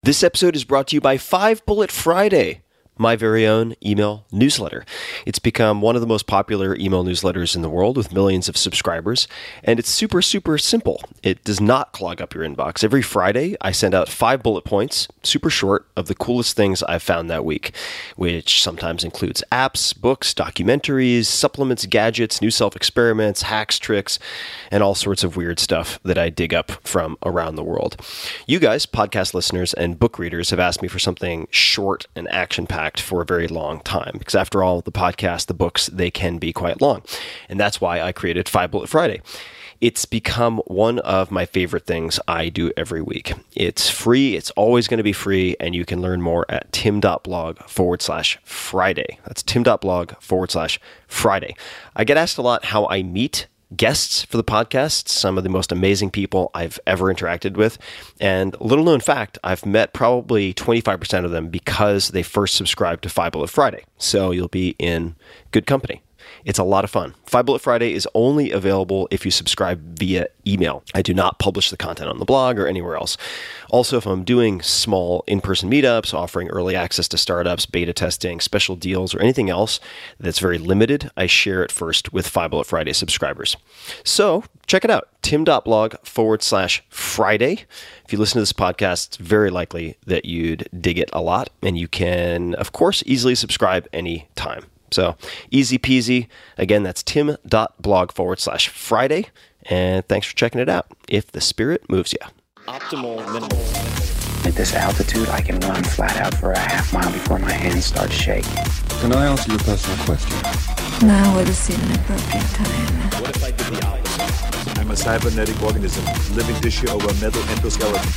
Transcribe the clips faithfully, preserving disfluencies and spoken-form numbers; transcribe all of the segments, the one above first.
This episode is brought to you by Five Bullet Friday, my very own email newsletter. It's become one of the most popular email newsletters in the world with millions of subscribers, and it's super, super simple. It does not clog up your inbox. Every Friday, I send out five bullet points, super short, of the coolest things I've found that week, which sometimes includes apps, books, documentaries, supplements, gadgets, new self-experiments, hacks, tricks, and all sorts of weird stuff that I dig up from around the world. You guys, podcast listeners and book readers, have asked me for something short and action-packed for a very long time, because after all, the podcast, the books, they can be quite long. And that's why I created Five Bullet Friday. It's become one of my favorite things I do every week. It's free. It's always going to be free. And you can learn more at tim.blog forward slash Friday. That's tim.blog forward slash Friday. I get asked a lot how I meet guests for the podcast, some of the most amazing people I've ever interacted with. And little known fact, I've met probably twenty-five percent of them because they first subscribed to Five Bullet Friday. So you'll be in good company. It's a lot of fun. Five Bullet Friday is only available if you subscribe via email. I do not publish the content on the blog or anywhere else. Also, if I'm doing small in-person meetups, offering early access to startups, beta testing, special deals, or anything else that's very limited, I share it first with Five Bullet Friday subscribers. So check it out, tim.blog forward slash Friday. If you listen to this podcast, it's very likely that you'd dig it a lot, and you can, of course, easily subscribe anytime. So easy peasy. Again, that's tim.blog forward slash Friday. And thanks for checking it out, if the spirit moves you. Optimal minimal. At this altitude, I can run flat out for a half mile before my hands start shaking. Can I answer your personal question? Now would seem an appropriate time. What if I did the opposite? I'm a cybernetic organism, living tissue over a metal endoskeleton.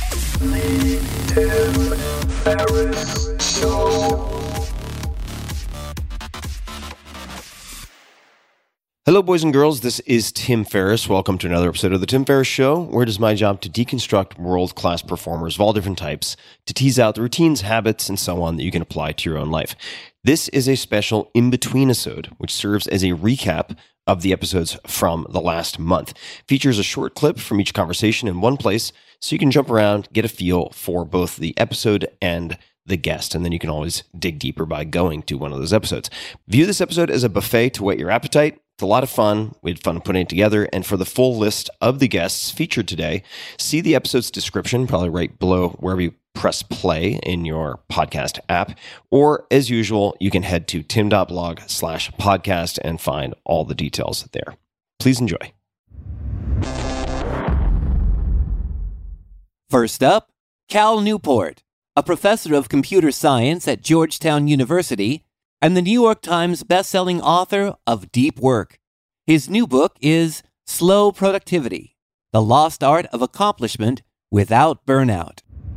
Tim Ferriss Show. Hello, boys and girls. This is Tim Ferriss. Welcome to another episode of The Tim Ferriss Show, where it is my job to deconstruct world-class performers of all different types, to tease out the routines, habits, and so on that you can apply to your own life. This is a special in-between episode, which serves as a recap of the episodes from the last month. Features a short clip from each conversation in one place, so you can jump around, get a feel for both the episode and the guest, and then you can always dig deeper by going to one of those episodes. View this episode as a buffet to whet your appetite. It's a lot of fun. We had fun putting it together. And for the full list of the guests featured today, see the episode's description, probably right below wherever you press play in your podcast app. Or as usual, you can head to tim.blog slash podcast and find all the details there. Please enjoy. First up, Cal Newport, a professor of computer science at Georgetown University and the New York Times bestselling author of Deep Work. His new book is Slow Productivity: The Lost Art of Accomplishment Without Burnout.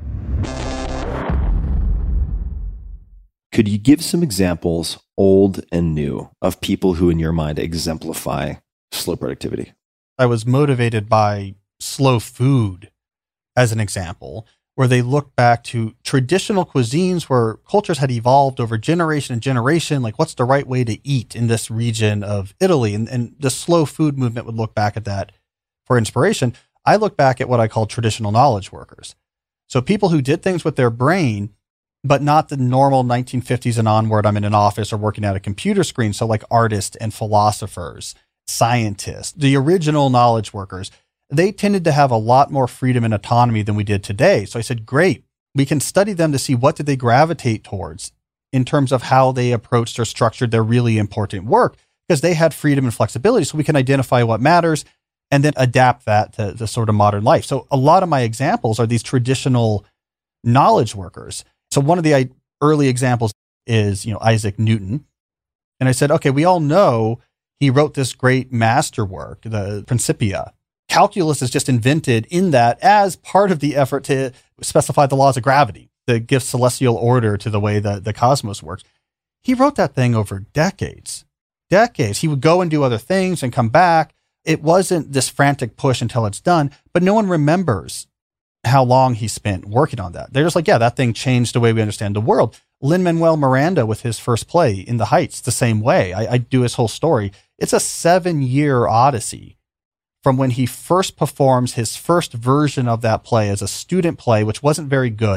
Could you give some examples, old and new, of people who in your mind exemplify slow productivity? I was motivated by slow food as an example, where they look back to traditional cuisines where cultures had evolved over generation and generation, like what's the right way to eat in this region of Italy. And, and the slow food movement would look back at that for inspiration. I look back at what I call traditional knowledge workers. So people who did things with their brain, but not the normal nineteen fifties and onward, I'm in an office or working at a computer screen. So like artists and philosophers, scientists, the original knowledge workers, they tended to have a lot more freedom and autonomy than we did today. So I said, great, we can study them to see what did they gravitate towards in terms of how they approached or structured their really important work, because they had freedom and flexibility. So we can identify what matters and then adapt that to the sort of modern life. So a lot of my examples are these traditional knowledge workers. So one of the early examples is, you know, Isaac Newton. And I said, okay, we all know he wrote this great masterwork, the Principia. Calculus is just invented in that as part of the effort to specify the laws of gravity, to give celestial order to the way that the cosmos works. He wrote that thing over decades, decades. He would go and do other things and come back. It wasn't this frantic push until it's done, but no one remembers how long he spent working on that. They're just like, yeah, that thing changed the way we understand the world. Lin-Manuel Miranda with his first play, In the Heights, the same way. I, I do his whole story. It's a seven-year odyssey from when he first performs his first version of that play as a student play, which wasn't very good,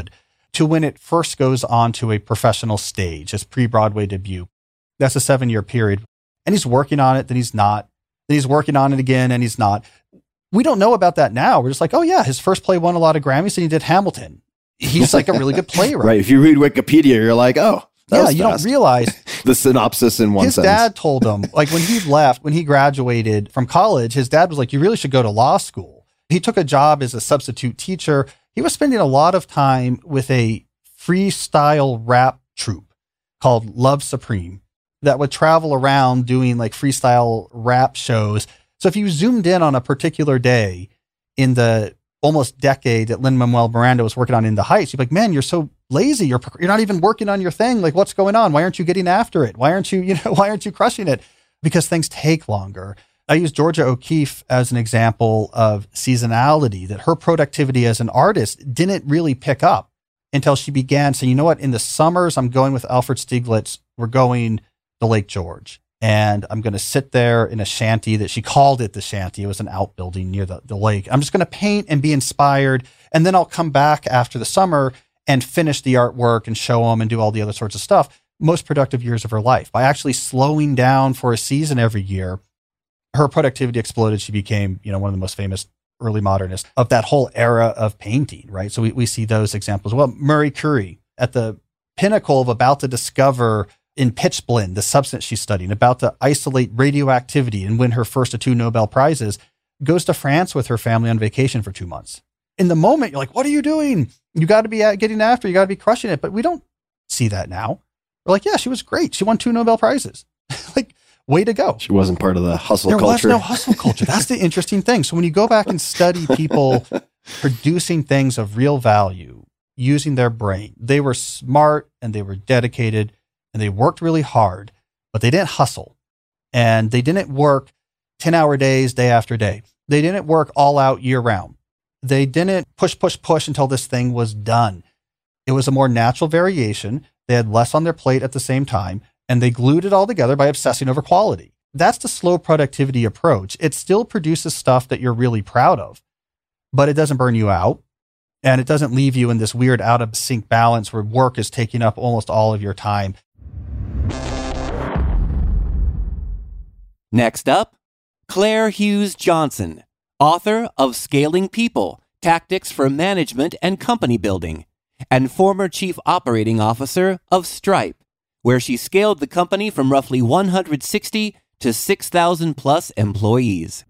to when it first goes on to a professional stage, his pre-Broadway debut. That's a seven-year period. And he's working on it, then he's not. Then he's working on it again, and he's not. We don't know about that now. We're just like, oh yeah, his first play won a lot of Grammys, and he did Hamilton. He's like a really good playwright. Right. If you read Wikipedia, you're like, oh, that yeah, was you fast. don't realize the synopsis in one his sentence. dad told him, like when he left, when he graduated from college, his dad was like, you really should go to law school. He took a job as a substitute teacher. He was spending a lot of time with a freestyle rap troupe called Love Supreme that would travel around doing like freestyle rap shows. So if you zoomed in on a particular day in the almost decade that Lin-Manuel Miranda was working on In the Heights, you'd be like, man, you're so lazy. You're, you're not even working on your thing. Like, what's going on? Why aren't you getting after it? Why aren't you, you know, why aren't you crushing it? Because things take longer. I use Georgia O'Keeffe as an example of seasonality, that her productivity as an artist didn't really pick up until she began saying, you know what, in the summers, I'm going with Alfred Stieglitz. We're going to Lake George. And I'm going to sit there in a shanty that she called it the shanty. It was an outbuilding near the, the lake. I'm just going to paint and be inspired. And then I'll come back after the summer and finish the artwork and show them and do all the other sorts of stuff. Most productive years of her life. By actually slowing down for a season every year, her productivity exploded. She became, you know, one of the most famous early modernists of that whole era of painting, right? So we, we see those examples. Well, Marie Curie, at the pinnacle of about to discover in pitchblende, the substance she's studying, about to isolate radioactivity and win her first of two Nobel Prizes, goes to France with her family on vacation for two months. In the moment, you're like, what are you doing? You got to be getting after, you got to be crushing it. But we don't see that now. We're like, yeah, she was great. She won two Nobel Prizes. Like, way to go. She wasn't part of the hustle there culture. There was no hustle culture. That's the interesting thing. So when you go back and study people producing things of real value, using their brain, they were smart and they were dedicated and they worked really hard, but they didn't hustle. And they didn't work ten-hour days, day after day. They didn't work all out year round. They didn't push, push, push until this thing was done. It was a more natural variation. They had less on their plate at the same time, and they glued it all together by obsessing over quality. That's the slow productivity approach. It still produces stuff that you're really proud of, but it doesn't burn you out. And it doesn't leave you in this weird out of sync balance where work is taking up almost all of your time. Next up, Claire Hughes Johnson, author of Scaling People, Tactics for Management and Company Building, and former Chief Operating Officer of Stripe, where she scaled the company from roughly one hundred sixty to six thousand plus employees.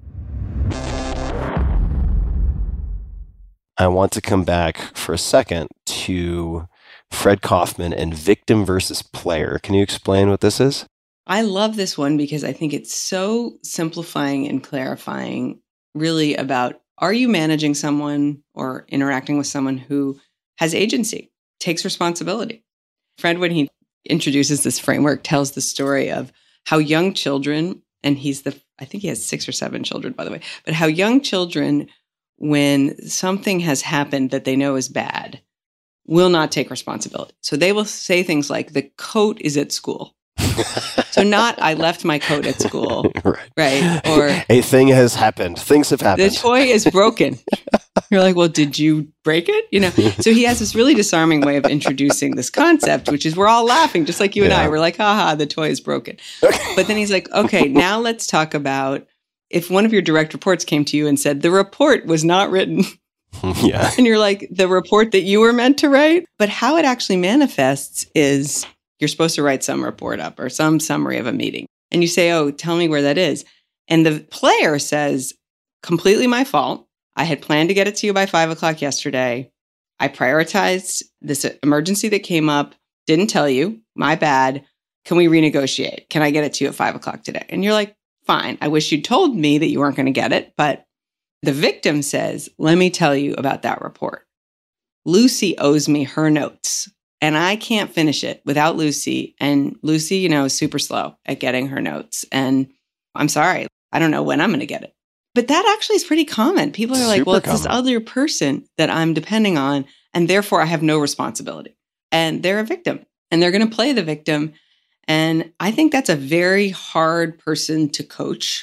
I want to come back for a second to Fred Kaufman and Victim versus Player. Can you explain what this is? I love this one because I think it's so simplifying and clarifying, really about, are you managing someone or interacting with someone who has agency, takes responsibility? Fred, when he introduces this framework, tells the story of how young children, and he's the, I think he has six or seven children, by the way, but how young children, when something has happened that they know is bad, will not take responsibility. So they will say things like, the coat is at school. So not, I left my coat at school, right? right? Or a thing has happened. Things have happened. The toy is broken. You're like, well, did you break it? You know. So he has this really disarming way of introducing this concept, which is we're all laughing, just like you and yeah. I. We're like, haha, the toy is broken. But then he's like, okay, now let's talk about if one of your direct reports came to you and said the report was not written. Yeah. And you're like, the report that you were meant to write. But how it actually manifests is, you're supposed to write some report up or some summary of a meeting. And you say, oh, tell me where that is. And the player says, completely my fault. I had planned to get it to you by five o'clock yesterday. I prioritized this emergency that came up. Didn't tell you. My bad. Can we renegotiate? Can I get it to you at five o'clock today? And you're like, fine. I wish you'd told me that you weren't going to get it. But the victim says, let me tell you about that report. Lucy owes me her notes. And I can't finish it without Lucy. And Lucy, you know, is super slow at getting her notes. And I'm sorry, I don't know when I'm going to get it. But that actually is pretty common. People are like, super well, it's common. This other person that I'm depending on, and therefore I have no responsibility. And they're a victim, and they're going to play the victim. And I think that's a very hard person to coach.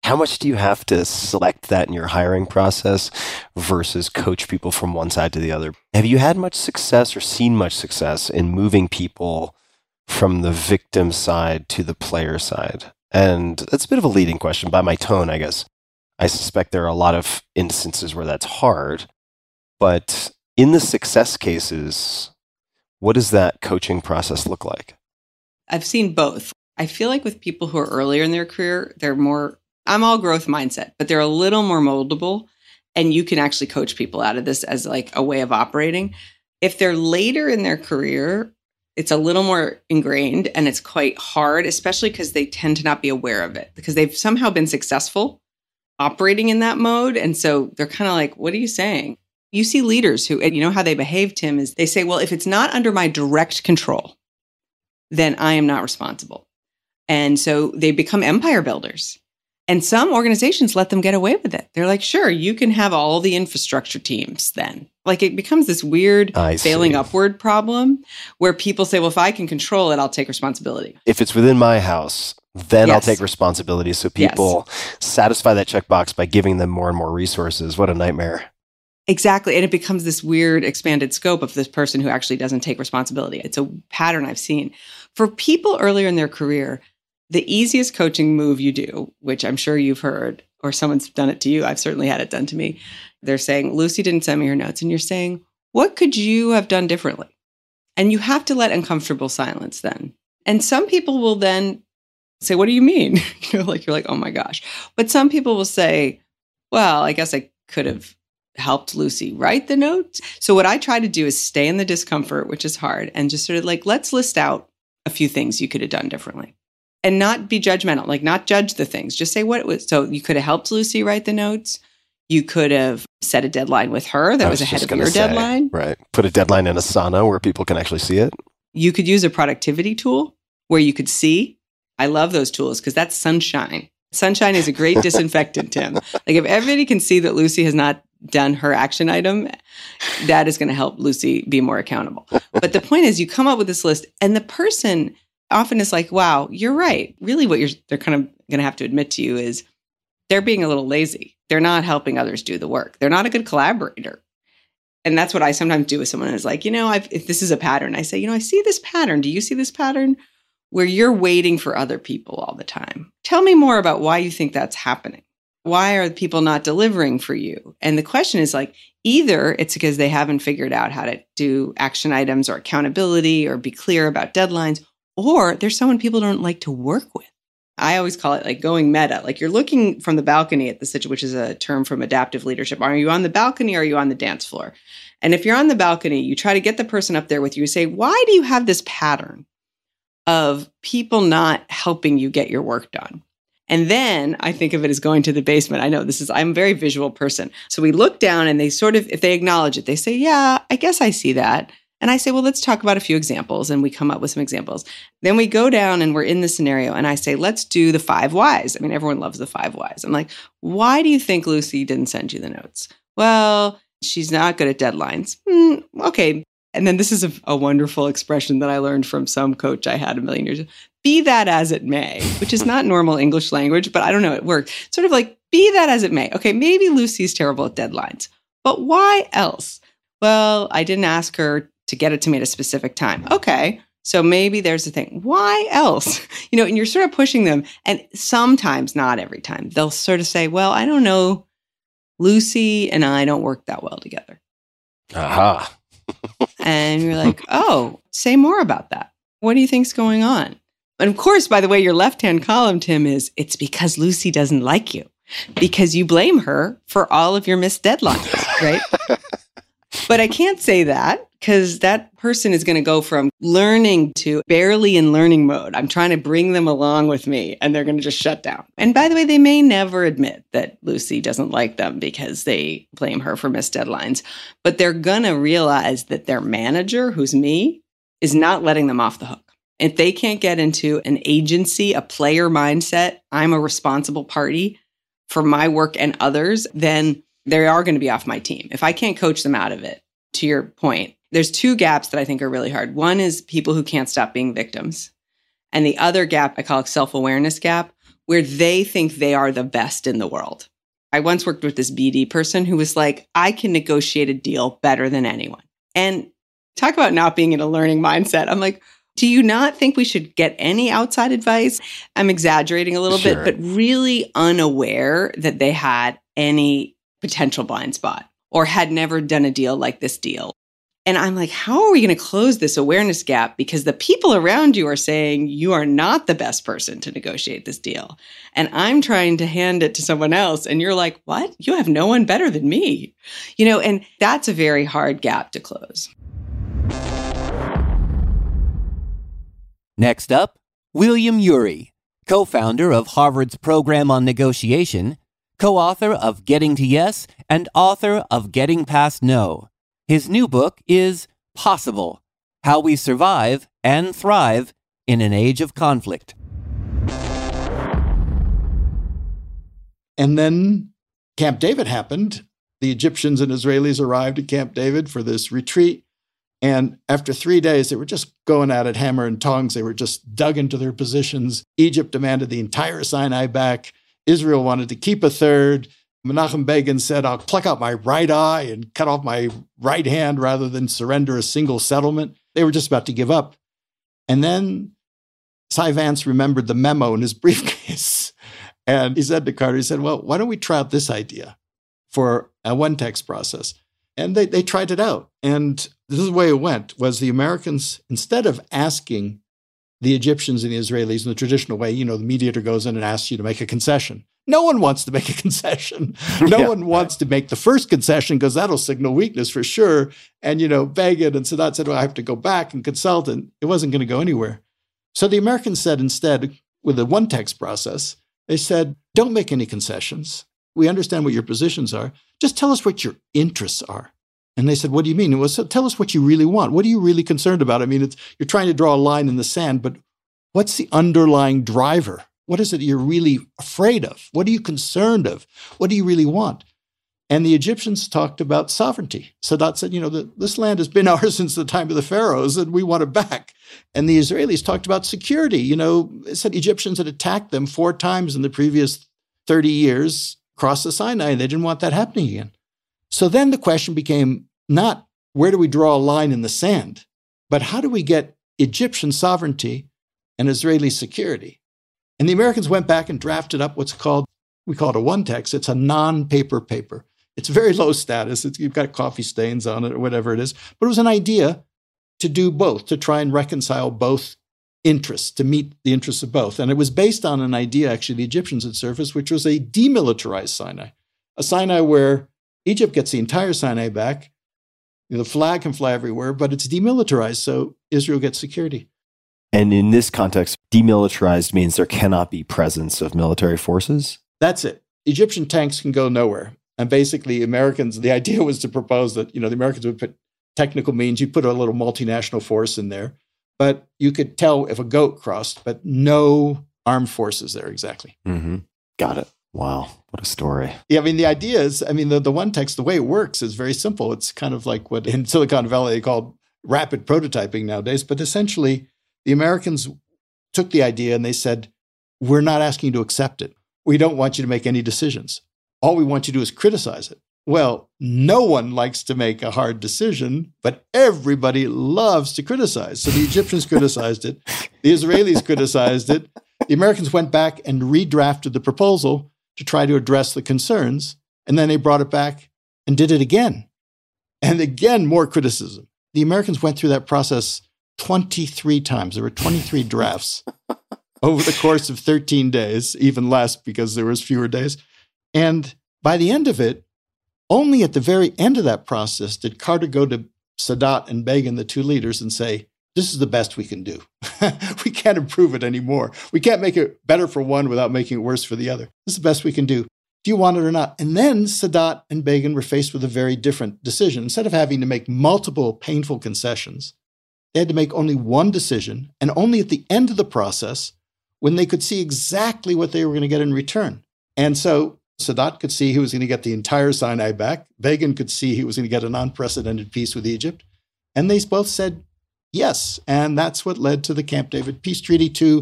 How much do you have to select that in your hiring process versus coach people from one side to the other? Have you had much success or seen much success in moving people from the victim side to the player side? And that's a bit of a leading question by my tone, I guess. I suspect there are a lot of instances where that's hard. But in the success cases, what does that coaching process look like? I've seen both. I feel like with people who are earlier in their career, they're more, I'm all growth mindset, but they're a little more moldable, and you can actually coach people out of this as like a way of operating. If they're later in their career, it's a little more ingrained and it's quite hard, especially because they tend to not be aware of it because they've somehow been successful operating in that mode. And so they're kind of like, what are you saying? You see leaders who, and you know how they behave, Tim, is they say, well, if it's not under my direct control, then I am not responsible. And so they become empire builders. And some organizations let them get away with it. They're like, sure, you can have all the infrastructure teams then. Like it becomes this weird I failing see. upward problem where people say, well, if I can control it, I'll take responsibility. If it's within my house, then I'll Yes. take responsibility. So people satisfy that checkbox by giving them more and more resources. What a nightmare. Exactly. And it becomes this weird expanded scope of this person who actually doesn't take responsibility. It's a pattern I've seen. For people earlier in their career, the easiest coaching move you do, which I'm sure you've heard, or someone's done it to you, I've certainly had it done to me. They're saying, Lucy didn't send me her notes. And you're saying, what could you have done differently? And you have to let uncomfortable silence then. And some people will then say, what do you mean? you know, like, you're like, oh my gosh. But some people will say, well, I guess I could have helped Lucy write the notes. So what I try to do is stay in the discomfort, which is hard, and just sort of like, let's list out a few things you could have done differently. And not be judgmental, like not judge the things. Just say what it was. So you could have helped Lucy write the notes. You could have set a deadline with her that I was, was ahead just of gonna your say, deadline. Right. Put a deadline in Asana where people can actually see it. You could use a productivity tool where you could see. I love those tools because that's sunshine. Sunshine is a great disinfectant, Tim. Like if everybody can see that Lucy has not done her action item, that is going to help Lucy be more accountable. But the point is you come up with this list and the person often is like, wow, you're right. Really what you're they're kind of going to have to admit to you is they're being a little lazy. They're not helping others do the work. They're not a good collaborator. And that's what I sometimes do with someone who's like, you know, I've, if this is a pattern, I say, you know, I see this pattern. Do you see this pattern where you're waiting for other people all the time? Tell me more about why you think that's happening. Why are people not delivering for you? And the question is like, either it's because they haven't figured out how to do action items or accountability or be clear about deadlines, or there's someone people don't like to work with. I always call it like going meta. Like you're looking from the balcony at the situation, which is a term from adaptive leadership. Are you on the balcony or are you on the dance floor? And if you're on the balcony, you try to get the person up there with you. You say, why do you have this pattern of people not helping you get your work done? And then I think of it as going to the basement. I know this is, I'm a very visual person. So we look down and they sort of, if they acknowledge it, they say, yeah, I guess I see that. And I say, well, let's talk about a few examples. And we come up with some examples. Then we go down and we're in the scenario. And I say, let's do the five whys. I mean, everyone loves the five whys. I'm like, why do you think Lucy didn't send you the notes? Well, she's not good at deadlines. Hmm, okay. And then this is a, a wonderful expression that I learned from some coach I had a million years ago. Be that as it may, which is not normal English language, but I don't know, it worked. Sort of like, be that as it may. Okay, maybe Lucy's terrible at deadlines, but why else? Well, I didn't ask her to get it to me at a specific time. Okay, so maybe there's a thing. Why else? You know, and you're sort of pushing them. And sometimes, not every time, they'll sort of say, well, I don't know, Lucy and I don't work that well together. Aha. And you're like, oh, say more about that. What do you think's going on? And of course, by the way, your left-hand column, Tim, is it's because Lucy doesn't like you because you blame her for all of your missed deadlines, right? But I can't say that because that person is going to go from learning to barely in learning mode. I'm trying to bring them along with me and they're going to just shut down. And by the way, they may never admit that Lucy doesn't like them because they blame her for missed deadlines, but they're going to realize that their manager, who's me, is not letting them off the hook. If they can't get into an agency, a player mindset, I'm a responsible party for my work and others, then they are going to be off my team. If I can't coach them out of it, to your point, there's two gaps that I think are really hard. One is people who can't stop being victims. And the other gap I call it self-awareness gap, where they think they are the best in the world. I once worked with this B D person who was like, I can negotiate a deal better than anyone. And talk about not being in a learning mindset. I'm like, do you not think we should get any outside advice? I'm exaggerating a little Sure. bit, but really unaware that they had any potential blind spot or had never done a deal like this deal. And I'm like, how are we going to close this awareness gap? Because the people around you are saying you are not the best person to negotiate this deal. And I'm trying to hand it to someone else. And you're like, what? You have no one better than me. You know, and that's a very hard gap to close. Next up, William Ury, co-founder of Harvard's Program on Negotiation, co-author of Getting to Yes, and author of Getting Past No. His new book is Possible: How We Survive and Thrive in an Age of Conflict. And then Camp David happened. The Egyptians and Israelis arrived at Camp David for this retreat. And after three days, they were just going at it, hammer and tongs. They were just dug into their positions. Egypt demanded the entire Sinai back. Israel wanted to keep a third. Menachem Begin said, I'll pluck out my right eye and cut off my right hand rather than surrender a single settlement. They were just about to give up. And then Cy Vance remembered the memo in his briefcase. And he said to Carter, he said, well, why don't we try out this idea for a one-text process? And they, they tried it out. And this is the way it went, was the Americans, instead of asking the Egyptians and the Israelis in the traditional way, you know, the mediator goes in and asks you to make a concession. No one wants to make a concession. No yeah. one wants to make the first concession because that'll signal weakness for sure. And, you know, Begin and Sadat said, well, I have to go back and consult, and it wasn't going to go anywhere. So the Americans said instead, with a one-text process, they said, don't make any concessions. We understand what your positions are. Just tell us what your interests are. And they said, what do you mean? Well, so tell us what you really want. What are you really concerned about? I mean, it's, you're trying to draw a line in the sand, but what's the underlying driver? What is it you're really afraid of? What are you concerned of? What do you really want? And the Egyptians talked about sovereignty. Sadat said, you know, the, this land has been ours since the time of the pharaohs, and we want it back. And the Israelis talked about security. You know, it said Egyptians had attacked them four times in the previous thirty years across the Sinai, and they didn't want that happening again. So then the question became not where do we draw a line in the sand, but how do we get Egyptian sovereignty and Israeli security? And the Americans went back and drafted up what's called, we call it a one-text. It's a non-paper paper. It's very low status. It's, you've got coffee stains on it or whatever it is. But it was an idea to do both, to try and reconcile both interests, to meet the interests of both. And it was based on an idea, actually, the Egyptians had surfaced, which was a demilitarized Sinai, a Sinai where Egypt gets the entire Sinai back. The flag can fly everywhere, but it's demilitarized, so Israel gets security. And in this context, demilitarized means there cannot be presence of military forces? That's it. Egyptian tanks can go nowhere. And basically, Americans, the idea was to propose that, you know, the Americans would put technical means, you'd put a little multinational force in there, but you could tell if a goat crossed, but no armed forces there exactly. Mm-hmm. Got it. Wow. What a story. Yeah, I mean, the idea is, I mean, the, the one text, the way it works is very simple. It's kind of like what in Silicon Valley they call rapid prototyping nowadays. But essentially, the Americans took the idea and they said, we're not asking you to accept it. We don't want you to make any decisions. All we want you to do is criticize it. Well, no one likes to make a hard decision, but everybody loves to criticize. So the Egyptians criticized it. The Israelis criticized it. The Americans went back and redrafted the proposal to try to address the concerns. And then they brought it back and did it again. And again, more criticism. The Americans went through that process twenty-three times. There were twenty-three drafts over the course of thirteen days, even less because there was fewer days. And by the end of it, only at the very end of that process did Carter go to Sadat and Begin, the two leaders, and say, this is the best we can do. We can't improve it anymore. We can't make it better for one without making it worse for the other. This is the best we can do. Do you want it or not? And then Sadat and Begin were faced with a very different decision. Instead of having to make multiple painful concessions, they had to make only one decision, and only at the end of the process when they could see exactly what they were going to get in return. And so Sadat could see he was going to get the entire Sinai back. Begin could see he was going to get an unprecedented peace with Egypt. And they both said yes. And that's what led to the Camp David Peace Treaty, to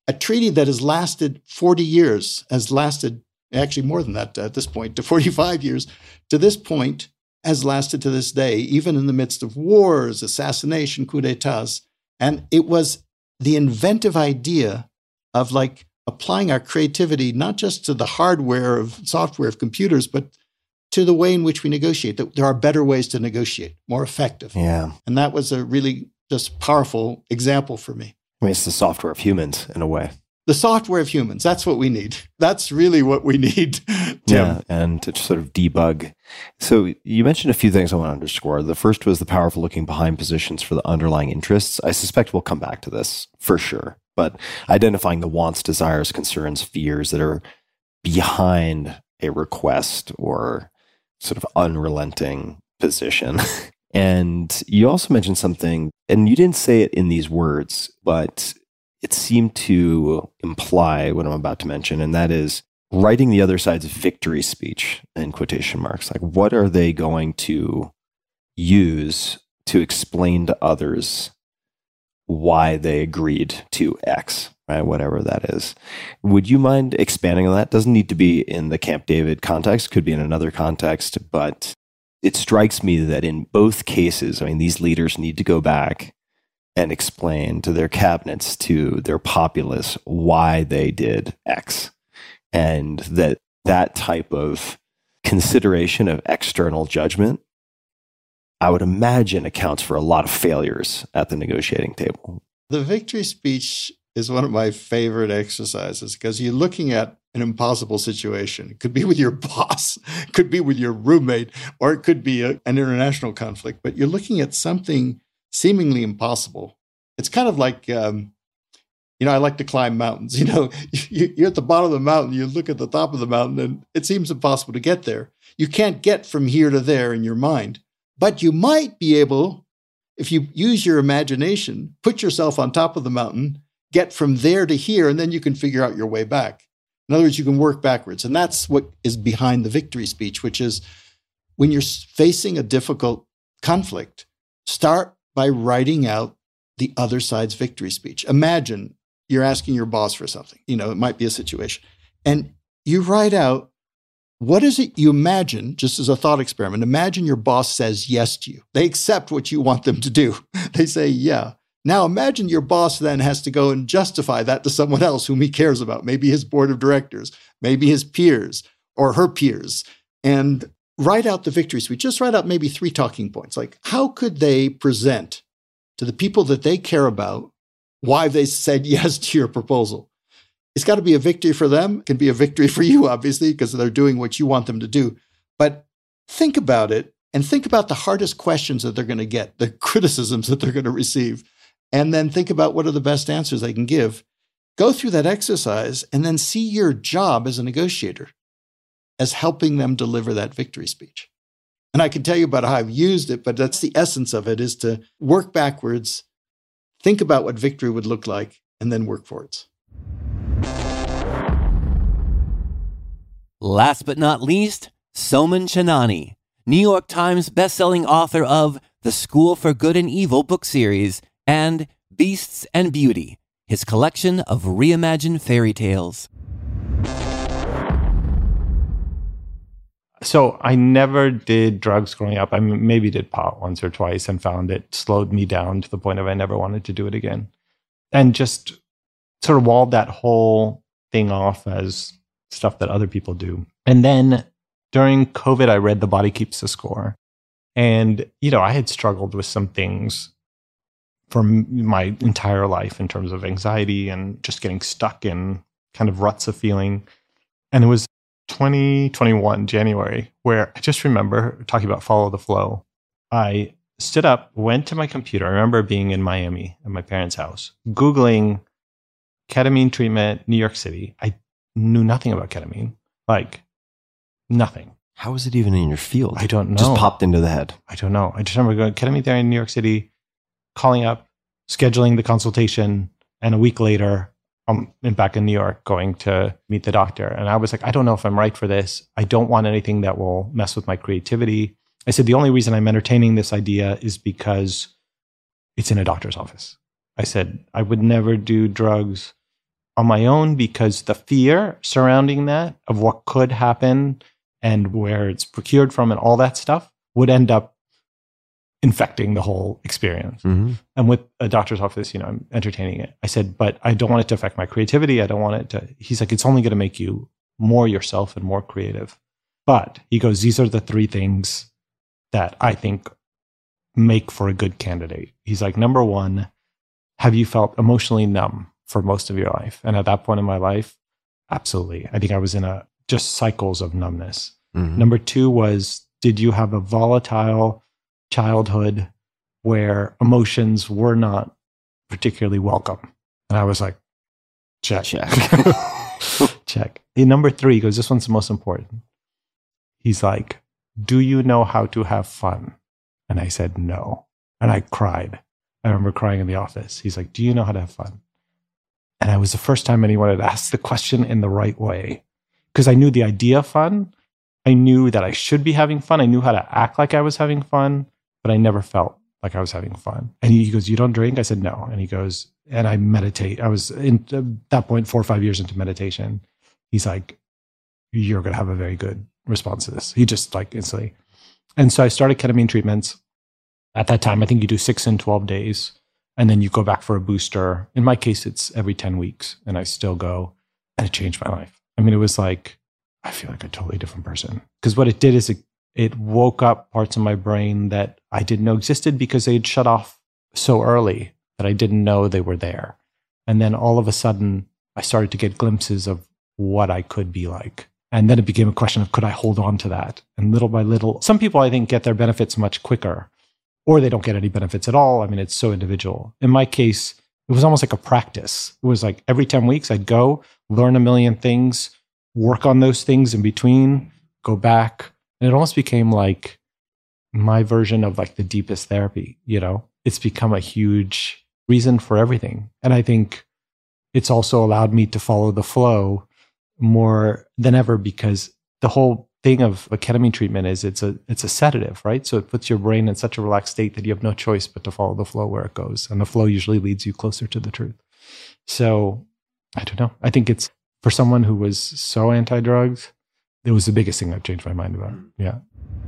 a treaty that has lasted forty years, has lasted actually more than that at this point, to forty-five years, to this point, has lasted to this day, even in the midst of wars, assassination, coups d'etats. And it was the inventive idea of like applying our creativity, not just to the hardware of software of computers, but to the way in which we negotiate. There are better ways to negotiate, more effective. Yeah. And that was a really just powerful example for me. I mean, it's the software of humans in a way. The software of humans. That's what we need. That's really what we need, Tim. Yeah, and to sort of debug. So you mentioned a few things I want to underscore. The first was the power of looking behind positions for the underlying interests. I suspect we'll come back to this for sure. But identifying the wants, desires, concerns, fears that are behind a request or sort of unrelenting position. And you also mentioned something, and you didn't say it in these words, but it seemed to imply what I'm about to mention, and that is writing the other side's victory speech in quotation marks. Like, what are they going to use to explain to others why they agreed to X, right? Whatever that is. Would you mind expanding on that? Doesn't need to be in the Camp David context, could be in another context, but it strikes me that in both cases, I mean, these leaders need to go back and explain to their cabinets, to their populace, why they did X. And that that type of consideration of external judgment, I would imagine, accounts for a lot of failures at the negotiating table. The victory speech is one of my favorite exercises because you're looking at an impossible situation. It could be with your boss, it could be with your roommate, or it could be a, an international conflict, but you're looking at something seemingly impossible. It's kind of like, um, you know, I like to climb mountains. You know, you, you're at the bottom of the mountain, you look at the top of the mountain, and it seems impossible to get there. You can't get from here to there in your mind, but you might be able, if you use your imagination, put yourself on top of the mountain, get from there to here, and then you can figure out your way back. In other words, you can work backwards. And that's what is behind the victory speech, which is when you're facing a difficult conflict, start by writing out the other side's victory speech. Imagine you're asking your boss for something. You know, it might be a situation. And you write out, what is it you imagine, just as a thought experiment? Imagine your boss says yes to you. They accept what you want them to do. They say, yeah. Now imagine your boss then has to go and justify that to someone else whom he cares about, maybe his board of directors, maybe his peers or her peers, and write out the victory speech. Just write out maybe three talking points. Like, how could they present to the people that they care about why they said yes to your proposal? It's got to be a victory for them. It can be a victory for you, obviously, because they're doing what you want them to do. But think about it and think about the hardest questions that they're going to get, the criticisms that they're going to receive, and then think about what are the best answers they can give. Go through that exercise and then see your job as a negotiator as helping them deliver that victory speech. And I can tell you about how I've used it, but that's the essence of it, is to work backwards, think about what victory would look like, and then work for it. Last but not least, Soman Chainani, New York Times bestselling author of The School for Good and Evil book series and Beasts and Beauty, his collection of reimagined fairy tales. So I never did drugs growing up. I maybe did pot once or twice and found it slowed me down to the point of I never wanted to do it again. And just sort of walled that whole thing off as stuff that other people do. And then during COVID, I read The Body Keeps the Score. And, you know, I had struggled with some things for my entire life in terms of anxiety and just getting stuck in kind of ruts of feeling. And it was twenty twenty-one, January, where I just remember talking about follow the flow. I stood up, went to my computer. I remember being in Miami at my parents' house, Googling ketamine treatment, New York City. I knew nothing about ketamine, like nothing. How was it even in your field? I don't know. Just popped into the head. I don't know. I just remember going ketamine therapy in New York City, calling up, scheduling the consultation, and a week later, I'm back in New York going to meet the doctor. And I was like, I don't know if I'm right for this. I don't want anything that will mess with my creativity. I said, the only reason I'm entertaining this idea is because it's in a doctor's office. I said, I would never do drugs on my own because the fear surrounding that of what could happen and where it's procured from and all that stuff would end up infecting the whole experience. Mm-hmm. And with a doctor's office, you know, I'm entertaining it. I said, but I don't want it to affect my creativity. I don't want it to, he's like, it's only going to make you more yourself and more creative. But he goes, these are the three things that I think make for a good candidate. He's like, number one, have you felt emotionally numb for most of your life? And at that point in my life, absolutely. I think I was in a just cycles of numbness. Mm-hmm. Number two was, did you have a volatile childhood where emotions were not particularly welcome? And I was like, check. Check. Check. And number three, he goes, this one's the most important. He's like, do you know how to have fun? And I said, no. And I cried. I remember crying in the office. He's like, do you know how to have fun? And it was the first time anyone had asked the question in the right way. Because I knew the idea of fun. I knew that I should be having fun. I knew how to act like I was having fun, but I never felt like I was having fun. And he goes, you don't drink? I said, no. And he goes, and I meditate. I was in at that point, four or five years into meditation. He's like, you're going to have a very good response to this. He just like instantly. And so I started ketamine treatments. At that time, I think you do six and twelve days, and then you go back for a booster. In my case, it's every ten weeks, and I still go, and it changed my life. I mean, it was like, I feel like a totally different person. Because what it did is it, it woke up parts of my brain that I didn't know existed because they had shut off so early that I didn't know they were there. And then all of a sudden, I started to get glimpses of what I could be like. And then it became a question of, could I hold on to that? And little by little, some people I think get their benefits much quicker, or they don't get any benefits at all. I mean, it's so individual. In my case, it was almost like a practice. It was like every ten weeks I'd go, learn a million things, work on those things in between, go back. And it almost became like my version of like the deepest therapy, you know? It's become a huge reason for everything. And I think it's also allowed me to follow the flow more than ever, because the whole thing of a ketamine treatment is it's a it's a sedative, right? So it puts your brain in such a relaxed state that you have no choice but to follow the flow where it goes. And the flow usually leads you closer to the truth. So I don't know. I think it's, for someone who was so anti-drugs, it was the biggest thing I've changed my mind about. Yeah.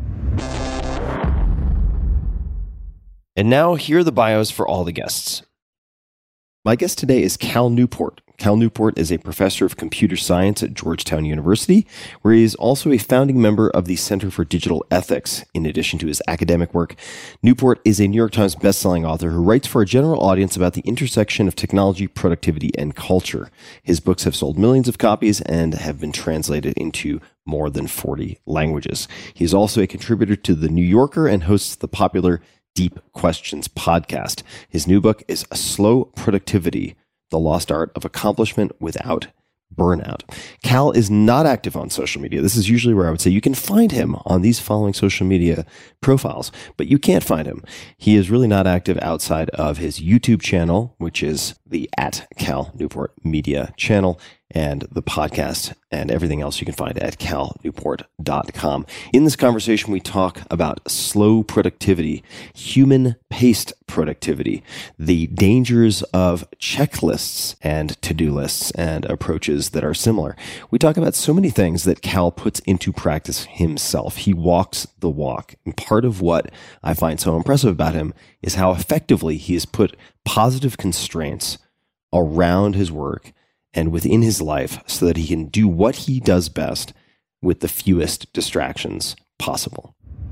And now here are the bios for all the guests. My guest today is Cal Newport. Cal Newport is a professor of computer science at Georgetown University, where he is also a founding member of the Center for Digital Ethics. In addition to his academic work, Newport is a New York Times bestselling author who writes for a general audience about the intersection of technology, productivity, and culture. His books have sold millions of copies and have been translated into more than forty languages. He is also a contributor to The New Yorker and hosts the popular Deep Questions podcast. His new book is Slow Productivity: The Lost Art of Accomplishment Without Burnout. Cal is not active on social media. This is usually where I would say you can find him on these following social media profiles, but you can't find him. He is really not active outside of his YouTube channel, which is the at Cal Newport Media channel, and the podcast and everything else you can find at cal newport dot com. In this conversation, we talk about slow productivity, human-paced productivity, the dangers of checklists and to-do lists and approaches that are similar. We talk about so many things that Cal puts into practice himself. He walks the walk. And part of what I find so impressive about him is how effectively he has put positive constraints around his work and within his life so that he can do what he does best with the fewest distractions possible.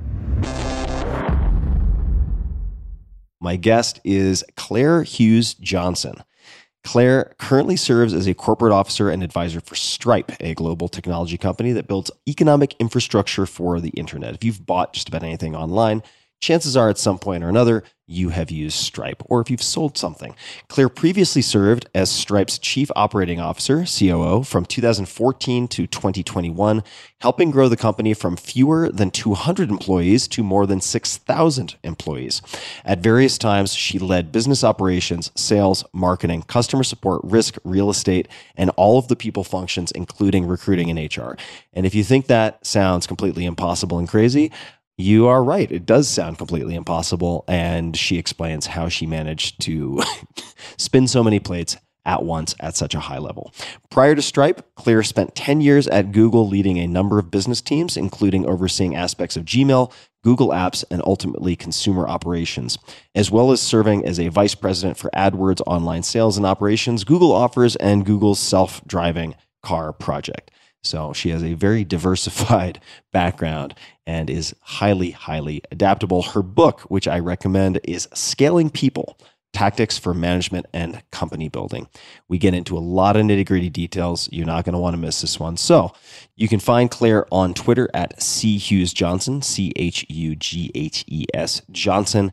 My guest is Claire Hughes Johnson. Claire currently serves as a corporate officer and advisor for Stripe, a global technology company that builds economic infrastructure for the internet. If you've bought just about anything online, chances are at some point or another, you have used Stripe, or if you've sold something. Claire previously served as Stripe's Chief Operating Officer, C O O, from two thousand fourteen to twenty twenty-one, helping grow the company from fewer than two hundred employees to more than six thousand employees. At various times, she led business operations, sales, marketing, customer support, risk, real estate, and all of the people functions, including recruiting and H R. And if you think that sounds completely impossible and crazy, you are right. It does sound completely impossible. And she explains how she managed to spin so many plates at once at such a high level. Prior to Stripe, Claire spent ten years at Google leading a number of business teams, including overseeing aspects of Gmail, Google Apps, and ultimately consumer operations. As well as serving as a vice president for AdWords online sales and operations, Google Offers, and Google's self-driving car project. So she has a very diversified background and is highly, highly adaptable. Her book, which I recommend, is Scaling People: Tactics for Management and Company Building. We get into a lot of nitty-gritty details. You're not going to want to miss this one. So you can find Claire on Twitter at C Hughes Johnson, C H U G H E S Johnson.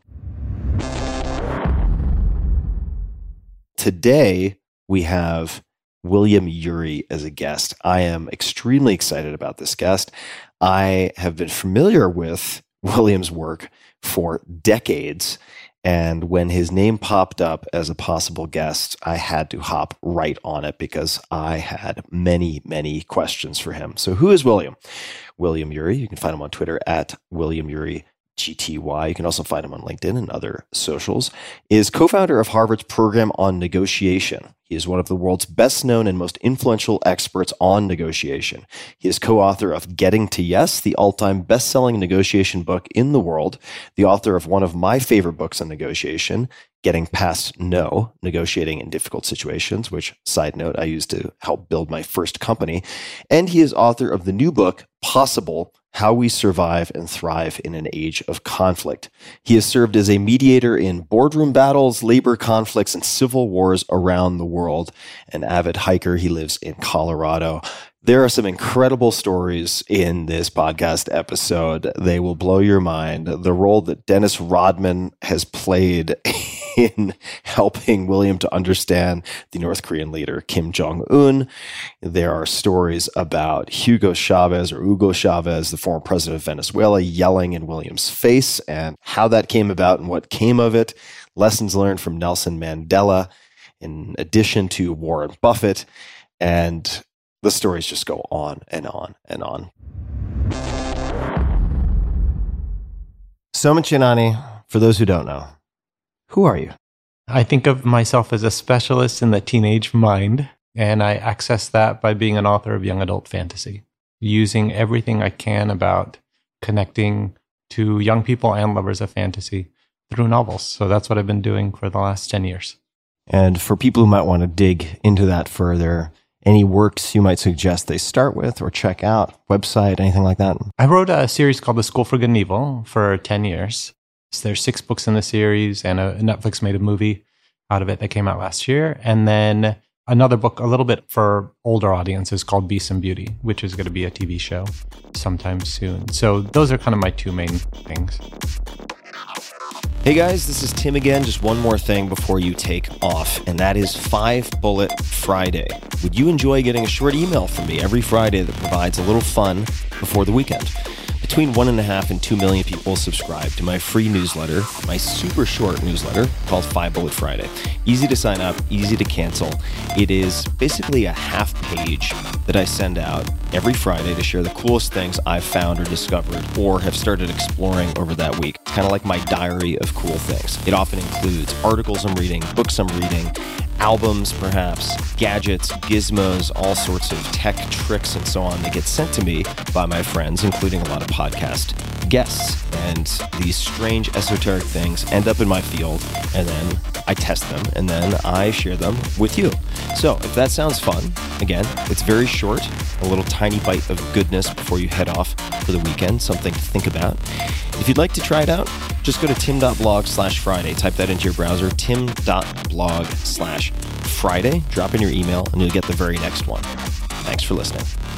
Today, we have William Ury as a guest. I am extremely excited about this guest. I have been familiar with William's work for decades, and when his name popped up as a possible guest, I had to hop right on it because I had many, many questions for him. So who is William? William Ury. You can find him on Twitter at William Ury G T Y. You can also find him on LinkedIn and other socials. Is co-founder of Harvard's program on negotiation. He is one of the world's best known and most influential experts on negotiation. He is co-author of Getting to Yes, the all-time best-selling negotiation book in the world, the author of one of my favorite books on negotiation, Getting Past No, Negotiating in Difficult Situations, which, side note, I used to help build my first company. And he is author of the new book, Possible: How We Survive and Thrive in an Age of Conflict. He has served as a mediator in boardroom battles, labor conflicts, and civil wars around the world. An avid hiker, he lives in Colorado. There are some incredible stories in this podcast episode. They will blow your mind. The role that Dennis Rodman has played in helping William to understand the North Korean leader, Kim Jong-un. There are stories about Hugo Chavez or Hugo Chavez, the former president of Venezuela, yelling in William's face and how that came about and what came of it. Lessons learned from Nelson Mandela, in addition to Warren Buffett. And the stories just go on and on and on. Soma Chinani, for those who don't know, who are you? I think of myself as a specialist in the teenage mind, and I access that by being an author of young adult fantasy, using everything I can about connecting to young people and lovers of fantasy through novels. So that's what I've been doing for the last ten years. And for people who might want to dig into that further, any works you might suggest they start with or check out, website, anything like that? I wrote a series called The School for Good and Evil for ten years. So there's six books in the series, and a, Netflix made a movie out of it that came out last year. And then another book, a little bit for older audiences, called Beast and Beauty, which is going to be a T V show sometime soon. So those are kind of my two main things. Hey guys, this is Tim again. Just one more thing before you take off, and that is Five Bullet Friday. Would you enjoy getting a short email from me every Friday that provides a little fun before the weekend? Between one and a half and two million people subscribe to my free newsletter, my super short newsletter called Five Bullet Friday. Easy to sign up, easy to cancel. It is basically a half page that I send out every Friday to share the coolest things I've found or discovered or have started exploring over that week. It's kind of like my diary of cool things. It often includes articles I'm reading, books I'm reading, albums perhaps, gadgets, gizmos, all sorts of tech tricks and so on that get sent to me by my friends, including a lot of podcast guests. And these strange esoteric things end up in my field, and then I test them, and then I share them with you. So if that sounds fun, again, it's very short, a little tiny bite of goodness before you head off for the weekend, something to think about. If you'd like to try it out, just go to tim.blog slash Friday. Type that into your browser, tim.blog slash Friday. Drop in your email, and you'll get the very next one. Thanks for listening.